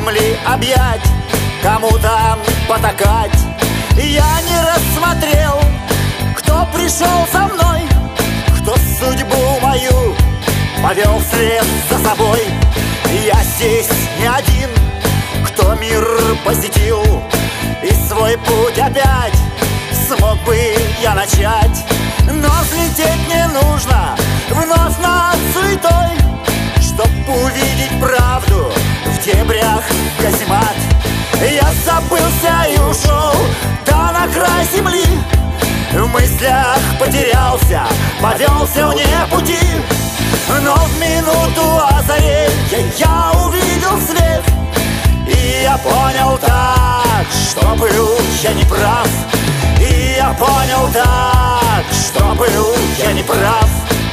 земли объять, кому-то потакать. Я не рассмотрел, кто пришел со мной, кто судьбу мою повел вслед за собой. Я здесь не один, кто мир посетил, и свой путь опять смог бы я начать. Но взлететь не нужно вновь над суетой, чтоб увидеть правду в дебрях каземат. Я забылся и ушел, да на край земли, в мыслях потерялся, повелся вне пути. Но в минуту озарения я увидел свет, и я понял так, что был я не прав. И я понял так, что был я не прав.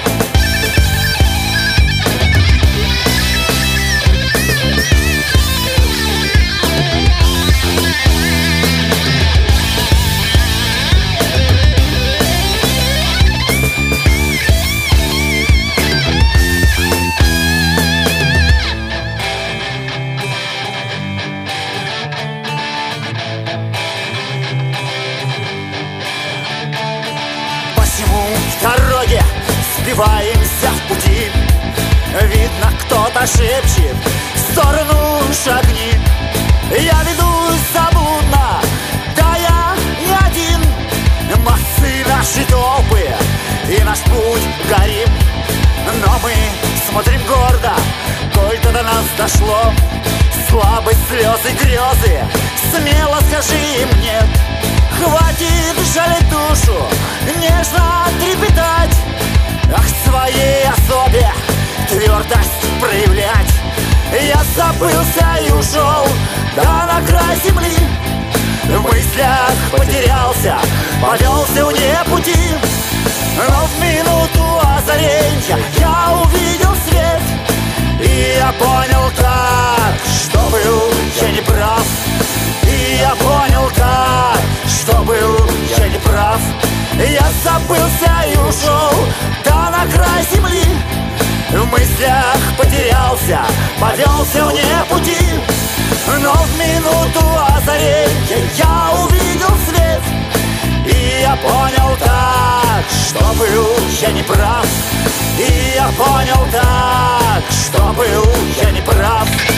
В дороге сбиваемся в пути, видно, кто-то шепчет в сторону шагни. Я ведусь заблудно, да я не один. Массы наши толпы и наш путь горим, но мы смотрим гордо, коль-то до нас дошло. Слабость, слезы, грезы, смело скажи им нет. Хватит жалеть душу, нежно трепетать, ах, своей особе твердость проявлять. Я забылся и ушел, да на край земли, в мыслях потерялся, повелся вне пути. Но в минуту озарения я увидел свет, и я понял так, что был я не прав. И я понял так, что был я не прав. Я забылся и ушел, да на край земли, в мыслях потерялся, повелся вне пути. Но в минуту озарения я увидел свет, и я понял так, что был я не прав. И я понял так, что был я не прав.